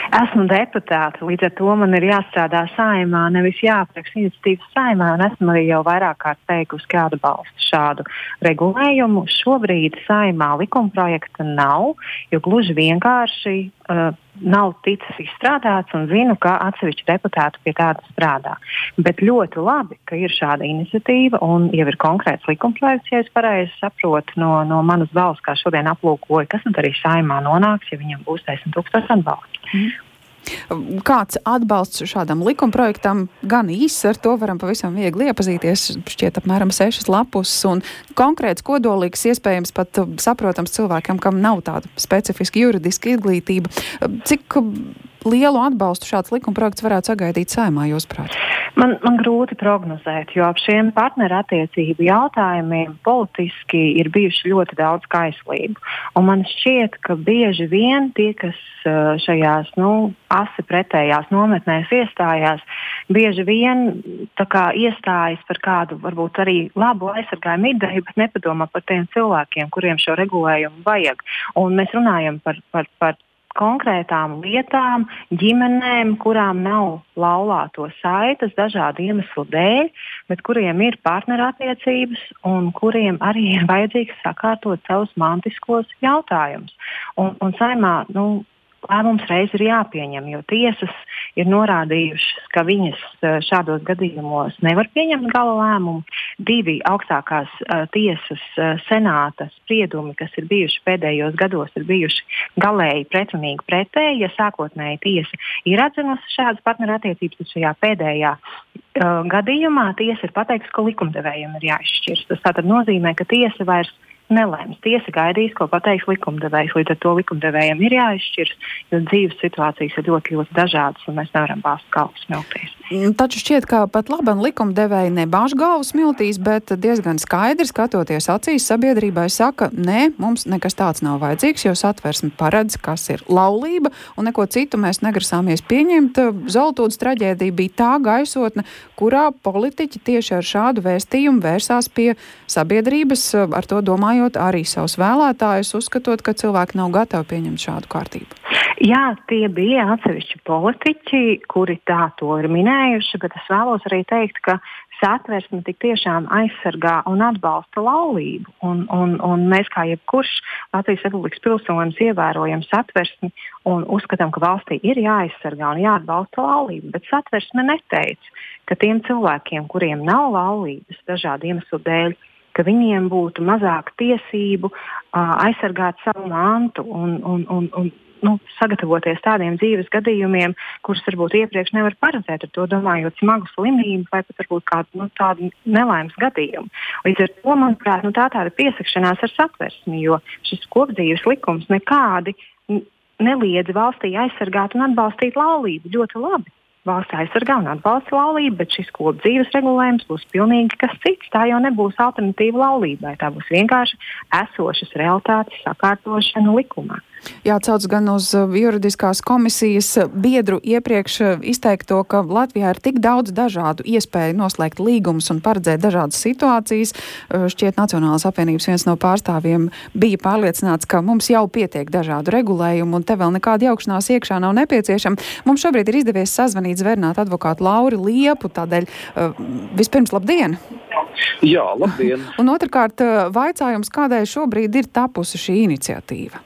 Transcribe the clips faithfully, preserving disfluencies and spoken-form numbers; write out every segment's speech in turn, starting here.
Esmu deputāte, līdz ar to man ir jāstrādā Saeimā, nevis jāpriekš iniciatīvas Saeimā, un esmu arī jau vairāk kārt teikusi, ka atbalstu šādu regulējumu. Šobrīd Saeimā likumprojekta nav, jo gluži vienkārši uh, nav ticis izstrādāts, un zinu, ka atsevišķi deputāti pie tāda strādā. Bet ļoti labi, ka ir šāda iniciatīva un jau ir konkrēts likumprojekts, ja es pareizi saprotu no, no manas balss, kā šodien aplūkoju, kas tad arī Saeimā nonāks, ja viņam būs desmit tūkstoši atbalstu. Mm. Kāds atbalsts šādam likumprojektam? Gan īss, ar to varam pavisam viegli iepazīties, šķiet apmēram sešas lapus, un konkrēts, kodolīgs, iespējams pat saprotams cilvēkam, kam nav tāda specifiska juridiska izglītība. Cik lielu atbalstu šāds likumprojekts varētu sagaidīt Saeimā, jūsuprāt? Man, man grūti prognozēt, jo ap šiem partnerattiecību jautājumiem politiski ir bijuši ļoti daudz kaislību. Un man šķiet, ka bieži vien tie, kas šajās nu, asi pretējās nometnēs iestājās, bieži vien tā kā iestājas par kādu varbūt arī labu aizsargājumu ideju, bet nepadomā par tiem cilvēkiem, kuriem šo regulējumu vajag. Un mēs runājam par, par, par konkrētām lietām, ģimenēm, kurām nav laulāto saites dažādu iemeslu dēļ, bet kuriem ir partnerattiecības un kuriem arī ir vajadzīgs sakārtot savus mantiskos jautājumus. Un, un Saeimā, nu, lēmums reiz ir jāpieņem, jo tiesas ir norādījušas, ka viņas šādos gadījumos nevar pieņemt gala lēmumu. Divi augstākās uh, tiesas uh, senāta spriedumi, kas ir bijuši pēdējos gados, ir bijuši galēji pretrunīgi pretēji. Ja sākotnēji tiesa ir atzinusi šādas partnerattiecības, tad šajā pēdējā uh, gadījumā tiesa ir pateikusi, ka likumdevējiem ir jāizšķirs. Tas tātad nozīmē, ka tiesa vairs nelēms. Tiesa gaidīs, ko pateiks likumdevējs. Līdz ar to likumdevējiem ir jāizšķirs, jo dzīves situācijas ir ļoti, ļoti dažādas, un mēs nevaram bāzt galvas smiltīs. Taču šķiet, ka pat labam likumdevēji nebāž galvas smiltīs, bet diezgan skaidri skatoties acīs sabiedrībai saka, nē, mums nekas tāds nav vajadzīgs, jo satversme paredz, kas ir laulība, un neko citu mēs negrasāmies pieņemt. Zoltūdas traģēdija bija tā gaisotne, kurā politiķi tieši ar šādu vēstījumu vērsās pie sabiedrības, ar to domājot arī savus vēlētājus, uzskatot, ka cilvēki nav gatavi pieņemt šādu kārtību. Jā, tie bija atsevišķi politiķi, kuri tā to ir minējuši, bet es vēlos arī teikt, ka satversme tik tiešām aizsargā un atbalsta laulību. Un, un, un mēs kā jebkurš Latvijas Republikas pilsonis ievērojam satversmi un uzskatām, ka valstī ir jāaizsargā un jāatbalsta laulība. Bet satversme neteica, ka tiem cilvēkiem, kuriem nav laulības dažādu iemeslu dēļ, ka viņiem būtu mazāk tiesību uh, aizsargāt savu mantu un, un, un, un nu, sagatavoties tādiem dzīves gadījumiem, kurus varbūt iepriekš nevar paredzēt, ar to domājot smagu slimību vai pat varbūt kādu nu, tādu nelaimes gadījumu. Līdz ar to, manuprāt, nu, tā tāda piesakšanās ar satversmi, jo šis kopdzīves likums nekādi neliedz valstī aizsargāt un atbalstīt laulību. Ļoti labi. Valsts aizsargā un atbalsta laulību, bet šis kopdzīves regulējums būs pilnīgi kas cits. Tā jau nebūs alternatīva laulībai. Tā būs vienkārši esošas realitātes sakārtošana likumā. Jāatsauc gan uz juridiskās komisijas biedru iepriekš izteikto, ka Latvijā ir tik daudz dažādu iespēju noslēgt līgumus un paredzēt dažādas situācijas. Šķiet, Nacionālās apvienības viens no pārstāvjiem bija pārliecināts, ka mums jau pietiek dažādu regulējumu un te vēl nekāda jaukšanās iekšā nav nepieciešama. Mums šobrīd ir izdevies sazvanīt zvērnāt advokātu Lauri Liepu, tādēļ vispirms labdien! Jā, labdien! Un otrkārt, vaicājums, kādēļ šobrīd ir tapusi šī iniciatīva?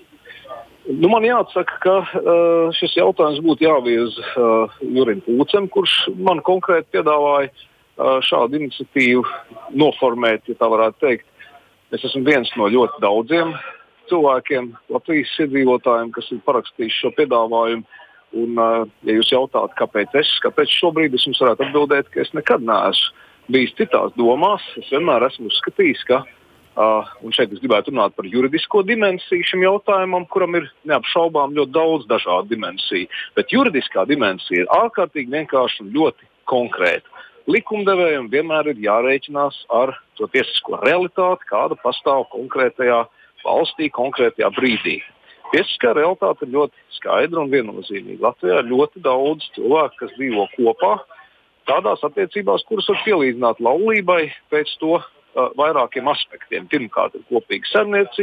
Nu, man jāatsaka, ka uh, šis jautājums būtu jāviez uh, Jurim Pūcem, kurš man konkrēti piedāvāja uh, šādu iniciatīvu noformēt, ja tā varētu teikt. Es esmu viens no ļoti daudziem cilvēkiem, Latvijas iedzīvotājiem, kas ir parakstījuši šo piedāvājumu. Un, uh, ja jūs jautājat, kāpēc es, kāpēc šobrīd, es jums varētu atbildēt, ka es nekad neesmu bijis citās domās. Es vienmēr esmu uzskatījis, ka Uh, un šeit es gribētu runāt par juridisko dimensiju šim jautājumam, kuram ir neapšaubām ļoti daudz dažādu dimensiju. Bet juridiskā dimensija ir ārkārtīgi vienkārši un ļoti konkrēta. Likumdevējiem vienmēr ir jārēķinās ar to tiesisko realitāti, kāda pastāv konkrētajā valstī, konkrētajā brīdī. Tiesiskā realitāte ir ļoti skaidra un viennozīmīga. Latvijā ir ļoti daudz cilvēku, kas dzīvo kopā tādās attiecībās, kuras var pielīdzināt laulībai pēc to vairākiem aspektiem. Pirmkārt ir kopīga saimniecība,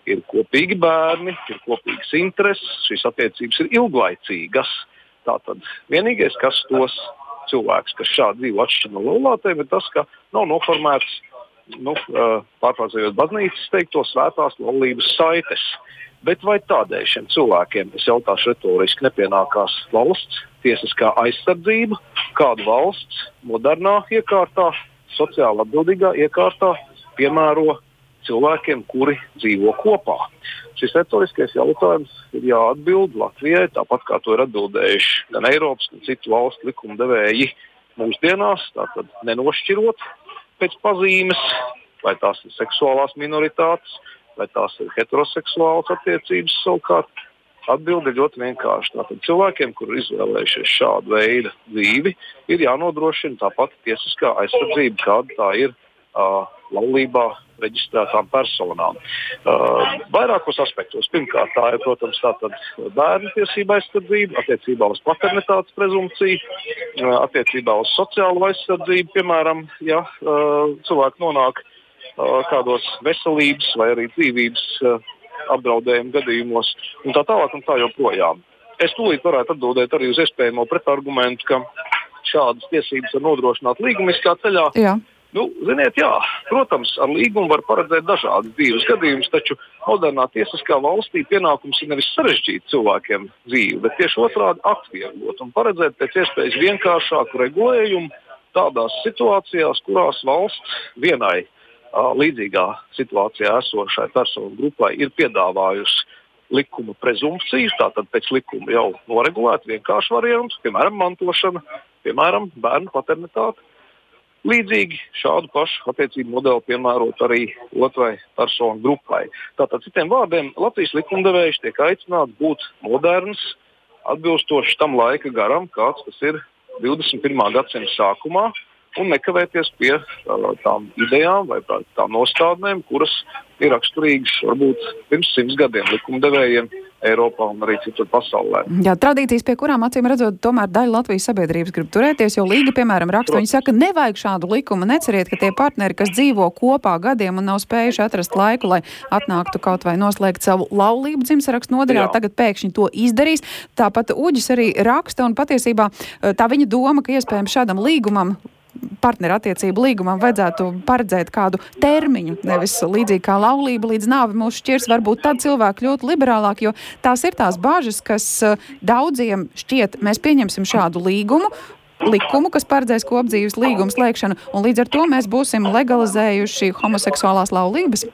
ir kopīgi bērni, ir kopīgas intereses, šīs attiecības ir ilglaicīgas. Tātad vienīgais, kas tos cilvēkus, kas šādi dzīvo atšķir no laulātiem, ir tas, ka nav noformēts, nu, pārfrāzējot baznīcas teikto, svētās laulības saites. Bet vai tādēļ šiem cilvēkiem, es jautāšu retoriski, nepienākās valsts tiesiskā aizsardzība, kādu valsts modernā iekārtā, sociāli atbildīgā iekārtā piemēro cilvēkiem, kuri dzīvo kopā? Šis retoriskais jautājums ir jāatbild Latvijai, tāpat kā to ir atbildējuši gan Eiropas, gan citu valstu likumdevēji mūsdienās, tātad nenošķirot pēc pazīmes, vai tās ir seksuālās minoritātes, vai tās ir heteroseksuālas attiecības savukārt. Atbilde ir ļoti vienkārši. Tātad cilvēkiem, kuri ir izvēlējušies šādu veidu dzīvi, ir jānodrošina tāpat tiesiskā aizsardzība, kāda tā ir uh, laulībā reģistrētām personām. Uh, vairākos aspektos. Pirmkārt, tā ir, protams, tātad bērnu tiesība aizsardzība, attiecībā uz paternitātes prezumpciju, uh, attiecībā uz sociālo aizsardzību, piemēram, ja uh, cilvēki nonāk kādos veselības vai arī dzīvības apdraudējuma gadījumos un tā tālāk un tā joprojām. Es tūlīt varētu atbildēt arī uz iespējamo pretargumentu, ka šādas tiesības var nodrošināt līgumiskā ceļā. Jā. Nu, ziniet, jā, protams, ar līgumu var paredzēt dažādas dzīves gadījumus, taču modernā tiesiskā valstī pienākums ir nevis sarežģīt cilvēkiem dzīvi, bet tieši otrādi atvieglot un paredzēt pēc iespējas vienkāršāku regulējumu tādās situācijās, kurās valsts vienai līdzīgā situācijā esošai personu grupai ir piedāvājusi likuma prezumpciju, tātad pēc likuma jau noregulēt vienkāršu variantu, piemēram, mantošana, piemēram, bērnu paternitāte. Līdzīgi šādu pašu attiecību modeli piemērot arī otrai personu grupai. Tātad, citiem vārdiem, Latvijas likumdevējs tiek aicināts būt moderns, atbilstošs tam laika garam, kāds tas ir divdesmit pirmā gadsimta sākumā, un nekavēties pie uh, tām idejām vai tām nostādnēm, kuras ir raksturīgas varbūt pirms simts gadiem likumdevējiem Eiropā un arī citur pasaulē. Jā, tradīcijas, pie kurām acīm redzot, tomēr daļa Latvijas sabiedrības grib turēties, jo Līga, piemēram, raksta, viņi saka, nevajag šādu likumu, neceriet, ka tie partneri, kas dzīvo kopā gadiem un nav spējuši atrast laiku, lai atnāktu kaut vai noslēgt savu laulību dzimtsarakstu nodaļā, tagad pēkšņi to izdarīs. Tāpat Uģis arī raksta, un patiesībā tā viņa doma, ka iespējams šādam līgumam partnerattiecību līgumam vajadzētu paredzēt kādu termiņu, nevis līdzīgi kā laulība līdz nāvi mūs šķirs, varbūt tad cilvēki ļoti liberālāk, jo tās ir tās bāžas, kas daudziem šķiet, mēs pieņemsim šādu līgumu, likumu, kas paredzēs kopdzīves līgumu slēgšanu, un līdz ar to mēs būsim legalizējuši homoseksuālās laulības.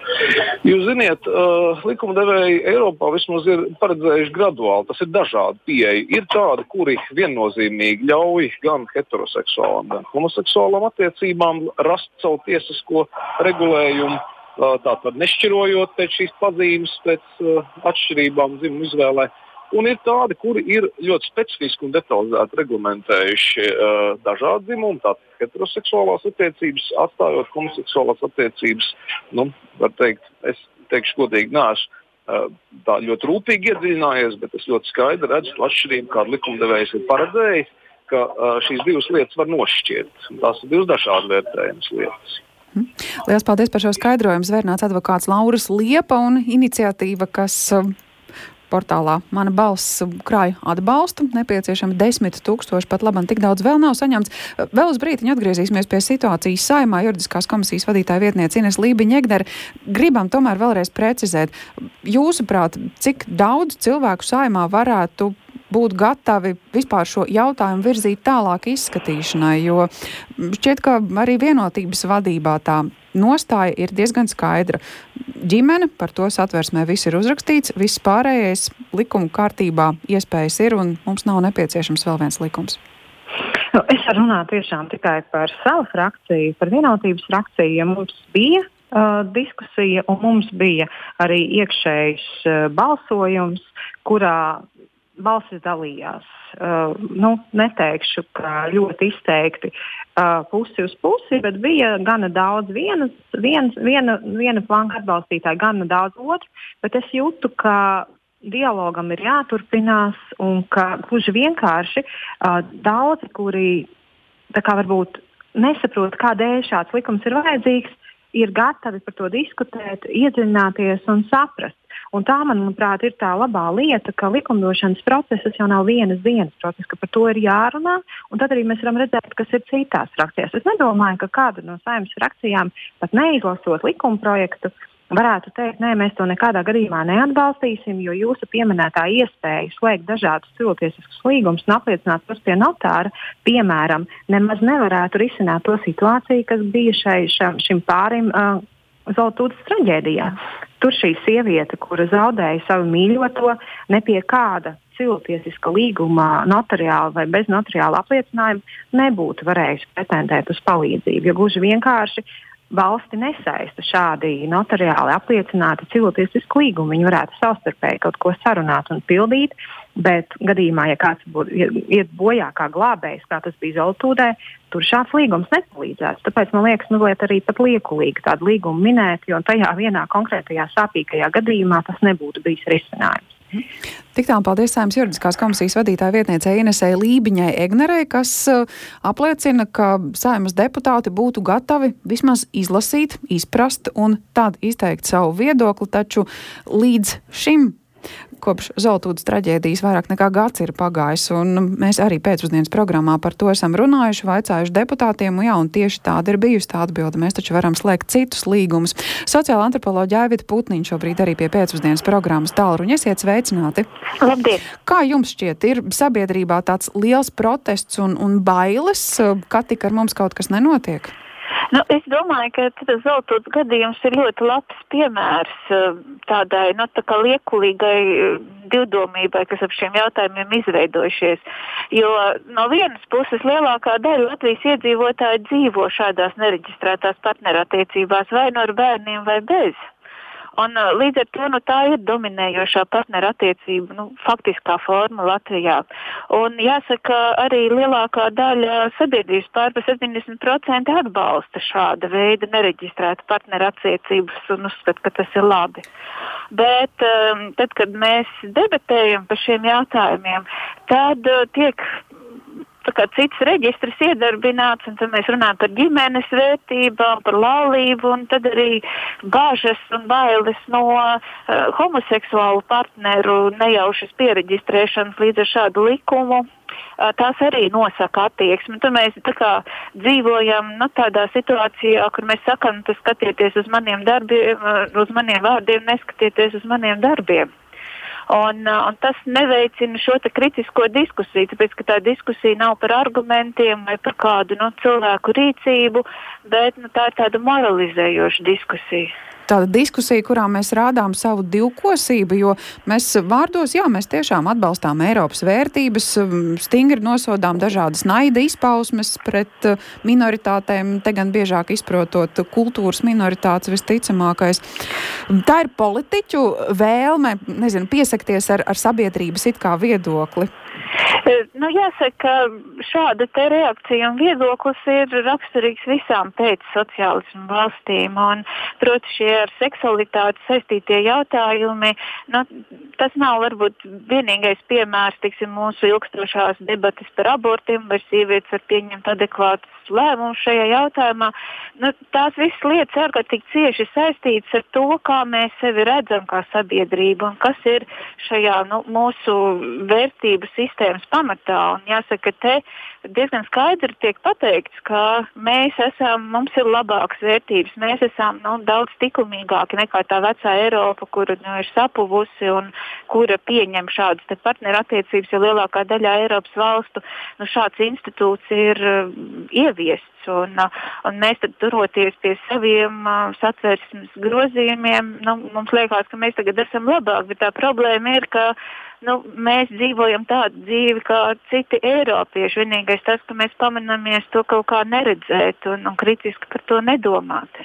Jūs ziniet, uh, likumdevēji Eiropā vismaz ir paredzējuši graduāli, tas ir dažādi pieeja. Ir tādi, kuri viennozīmīgi ļauj gan heteroseksuālām, gan homoseksuālām attiecībām rast savu tiesisko regulējumu, uh, tātad nešķirojot pēc šīs pazīmes, pēc uh, atšķirībām dzimumu izvēlē. Un ir tādi, kuri ir ļoti specifiski un detalizēti reglamentējuši uh, dažādu dzimumu, tātad heteroseksuālās attiecības, atstājot homoseksuālās attiecības. Nu, var teikt, es teikšu godīgi, neesmu uh, tā ļoti rūpīgi iedziļinājies, bet es ļoti skaidri redzu to atšķirību, kādu likumdevējs ir paredzējis, ka uh, šīs divas lietas var nošķirt. Tās ir divas dažādi vērtējumas lietas. Lielas paldies par šo skaidrojumu. Zvērnāts advokāts Lauris Liepa un iniciatīva, kas uh, portālā Mana balss krāja atbalstu. Nepieciešami desmit tūkstoši, pat labam tik daudz vēl nav saņemts. Vēl uz brītiņu atgriezīsimies pie situācijas Saeimā. Juridiskās komisijas vadītāja vietniece Ines Lībiņa-Egnere. Gribam tomēr vēlreiz precizēt. Jūsuprāt, cik daudz cilvēku Saeimā varētu būt gatavi vispār šo jautājumu virzīt tālāk izskatīšanai, jo šķiet, ka arī vienotības vadībā tā nostāja ir diezgan skaidra. Ģimene, par to satversmē viss ir uzrakstīts, viss pārējais likumu kārtībā iespējas ir un mums nav nepieciešams vēl viens likums. Nu, es varu runāt tiešām tikai par savu frakciju, par vienotības frakciju, ja mums bija uh, diskusija un mums bija arī iekšējs uh, balsojums, kurā balsis dalījās. Uh, nu, neteikšu, ka ļoti izteikti uh, pusi uz pusi, bet bija gana daudz vienas, viens, viena, viena flanka atbalstītāja, gana daudz otru, bet es jūtu, ka dialogam ir jāturpinās un ka gluži vienkārši uh, daudzi, kuri tā kā varbūt nesaprot, kādēļ šāds likums ir vajadzīgs, ir gatavi par to diskutēt, iedziļināties un saprast. Un tā, manuprāt, ir tā labā lieta, ka likumdošanas procesas jau nav vienas dienas process, ka par to ir jārunā, un tad arī mēs varam redzēt, kas ir citās frakcijās. Es nedomāju, ka kāda no Saeimas frakcijām, pat neizlasot likuma projektu, varētu teikt, nē, mēs to nekādā gadījumā neatbalstīsim, jo jūsu pieminētā iespēja slēgt dažādus cilvēciskus līgumus un apliecināt tos pie notāra, piemēram, nemaz nevarētu risināt to situāciju, kas bija šai, šam, šim pārim uh, Zoltūdas traģēdijā. Tur šī sieviete, kura zaudēja savu mīļoto, ne pie kāda cilvēciska līguma notariāla vai bez notariāla apliecinājuma nebūtu varējusi pretendēt uz palīdzību, jo gluži vienkārši valsti nesaista šādi notariāli apliecināti cilvēciski līgumi. Viņi varētu savstarpēji kaut ko sarunāt un pildīt, bet gadījumā, ja kāds būtu iet bojā kā glābējs, kā tas bija Zoltūdē, tur šāds līgums nepalīdzētu. Tāpēc man liekas, mazliet arī pat liekulīgi tādu līgumu minēt, jo tajā vienā konkrētajā sāpīgajā gadījumā tas nebūtu bijis risinājums. Tik tālu paldies Saeimas juridiskās komisijas vadītāja vietniecei Inesei Lībiņai Egnerei, kas apliecina, ka Saeimas deputāti būtu gatavi vismaz izlasīt, izprast un tad izteikt savu viedokli, taču līdz šim kopš Zoltūdas traģēdijas vairāk nekā gads ir pagājis, un mēs arī pēcpusdienas programmā par to esam runājuši, vaicājuši deputātiem, un jā, un tieši tāda ir bijusi tā atbilde. Mēs taču varam slēgt citus līgumus. Sociāla antropoloģija Aivita Putniņa šobrīd arī pie pēcpusdienas programmas tālruņa. Esiet sveicināti. Labdien! Kā jums šķiet, ir sabiedrībā tāds liels protests un, un bailes, ka tik ar mums kaut kas nenotiek? Nu, es domāju, ka tas Zoltūdas gadījums ir ļoti labs piemērs tādai, nu, tā kā liekulīgai divdomībai, kas ap šiem jautājumiem izveidojušies. Jo no vienas puses lielākā daļa Latvijas iedzīvotāji dzīvo šādās nereģistrētās partnerattiecībās vai no ar bērniem vai bez. Un līdz ar to nu, tā ir dominējošā partnerattiecība, nu, faktiskā forma Latvijā. Un jāsaka, arī lielākā daļa sabiedrības pār par septiņdesmit procenti atbalsta šāda veida nereģistrētu partnerattiecības un uzskata, ka tas ir labi. Bet um, tad, kad mēs debatējam par šiem jautājumiem, tad uh, tiek tā kā cits reģistrs iedarbināts, un tad mēs runājam par ģimenes vērtībām, par laulību, un tad arī bāžas un bailes no uh, homoseksuālu partneru nejaušas piereģistrēšanas līdz ar šādu likumu. Uh, tās arī nosaka attieksmi. Tad mēs tā kā dzīvojam nu, tādā situācijā, kur mēs sakam, tas skatieties uz maniem darbiem, uz maniem vārdiem, neskatieties uz maniem darbiem. Un, un tas neveicina šo te kritisko diskusiju, tāpēc, ka tā diskusija nav par argumentiem vai par kādu nu, cilvēku rīcību, bet nu, tā ir tāda moralizējoša diskusija. Tāda diskusija, kurā mēs rādām savu divkosību, jo mēs vārdos, jā, mēs tiešām atbalstām Eiropas vērtības, stingri nosodām dažādas naida izpausmes pret minoritātēm, te gan biežāk izprotot kultūras minoritātes visticamākais. Tā ir politiķu vēlme, nezinu, piesakties ar, ar sabiedrības it kā viedokli. Nu, jāsaka, šāda te reakcija un viedoklis ir raksturīgs visām pēc sociālismu valstīm. Un, proti, šie ar seksualitāti saistītie jautājumi, nu, tas nav varbūt vienīgais piemērs, tiksim, mūsu ilgstošās debates par abortiem, vai sievietes var pieņemt adekvātus lēmumus šajā jautājumā. Nu, tās visas lietas ārkārtīgi cieši saistītas ar to, kā mēs sevi redzam kā sabiedrību un kas ir šajā nu, mūsu vērtību sistēmas pamatā. Un jāsaka, te diezgan skaidri tiek pateikts, ka mēs esam, mums ir labākas vērtības, mēs esam nu, daudz likumīgāki nekā tā vecā Eiropa, kura nu, ir sapuvusi un kura pieņem šādas te partnerattiecības, jo lielākā daļā Eiropas valstu nu, šāds institūts ir uh, ieviests. Un, un mēs tad turoties pie saviem uh, satversmes grozījumiem, nu, mums liekas, ka mēs tagad esam labāk, bet tā problēma ir, ka nu, mēs dzīvojam tādu dzīvi kā citi eiropieši. Vienīgais tas, ka mēs pamanamies to kaut kā neredzēt un, un kritiski par to nedomāt.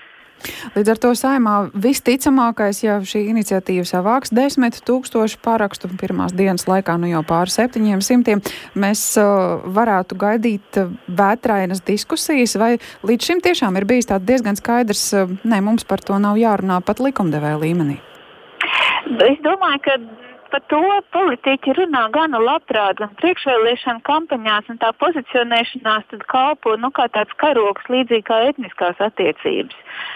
Līdz ar to Saeimā visticamākais, ja šī iniciatīva savāks desmit tūkstoši parakstu pirmās dienas laikā, nu jau pāri septiņiem simtiem, mēs uh, varētu gaidīt vētrainas diskusijas, vai līdz šim tiešām ir bijis tāds diezgan skaidrs, uh, ne, mums par to nav jārunā pat likumdevēja līmenī? Es domāju, ka par to politiķi runā gana labprāt, gan priekšvēlēšana kampaņās, un tā pozicionēšanās tad kalpo nu, kā tāds karoks, līdzīgi kā etniskās attiecības.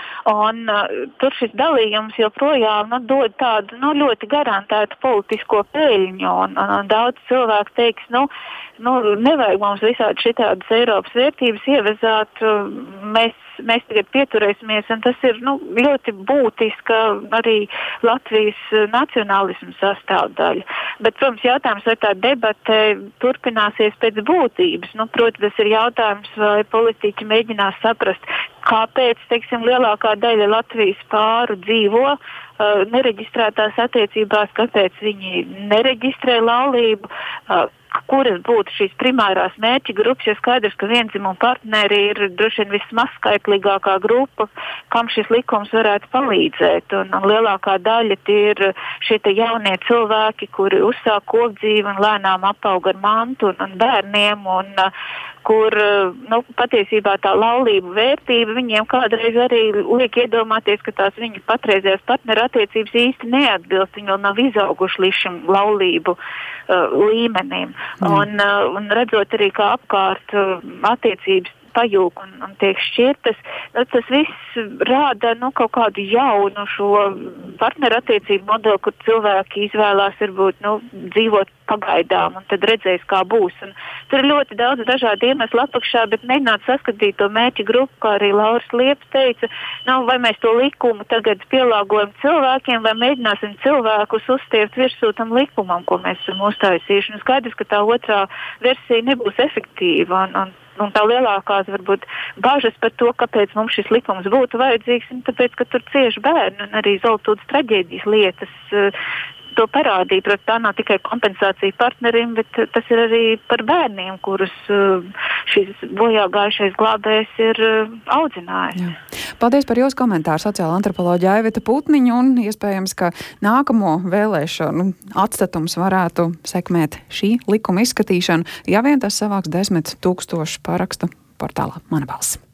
Un uh, tur šis dalījums joprojām nu, dod tādu nu, ļoti garantētu politisko peļņu. Un, un, un daudz cilvēku teiks, nu, nu, nevajag mums visādi šitādas Eiropas vērtības ievezāt. Mēs, mēs tagad pieturēsimies, un tas ir nu, ļoti būtiska arī Latvijas nacionālismu sastāvdaļa. Bet, protams, jautājums, vai tā debate turpināsies pēc būtības. Nu, proti, tas ir jautājums, vai politiķi mēģinās saprast, kāpēc, teiksim, lielākā daļa Latvijas pāru dzīvo uh, nereģistrētās attiecībās, kāpēc viņi nereģistrē laulību, uh, kuras būtu šīs primārās mērķa grupas, jo skaidrs, ka viendzimumu partneri ir droši vien vismazskaitlīgākā grupa, kam šis likums varētu palīdzēt. Un, un lielākā daļa tie ir šie te jaunie cilvēki, kuri uzsāk kopdzīvi un lēnām apaug ar mantu un, un bērniem, un uh, kur nu, patiesībā tā laulību vērtība viņiem kādreiz arī liek iedomāties, ka tās viņu patreizējās partneru attiecības īsti neatbilst. Viņi vēl nav izauguši līdz šim laulību uh, līmenim. Mm. Un, uh, un redzot arī, kā apkārt uh, attiecības pajūg un, un tiek šķirtas, nu, tas viss rāda nu, kaut kādu jaunu šo partneru attiecību modeli, kur cilvēki izvēlās varbūt nu, dzīvot pagaidām un tad redzēs, kā būs. Un tur ir ļoti daudz dažādu iemeslu apakšā, bet mēģināt saskatīt to mērķa grupu, kā arī Lauris Lieps teica, nu, vai mēs to likumu tagad pielāgojam cilvēkiem, vai mēģināsim cilvēkus uzstiept virsū tam likumam, ko mēs esam uztaisījuši. Un skaidrs, ka tā otrā versija nebūs efektīva. Un, un Un tā lielākās varbūt bažas par to, kāpēc mums šis likums būtu vajadzīgs, un tāpēc, ka tur cieši bērni un arī Zoltūdas traģēdijas lietas uh, to parādīja. Protams, tā nav tikai kompensācija partnerim, bet tas ir arī par bērniem, kurus uh, šis bojā gājušais glābējs ir uh, audzinājis. Jā. Paldies par jūsu komentāru, sociāla antropoloģija Aivita Putniņa, un iespējams, ka nākamo vēlēšanu atstatums varētu sekmēt šī likuma izskatīšanu, ja vien tas savāks desmit tūkstošu parakstu portālā Mana balss.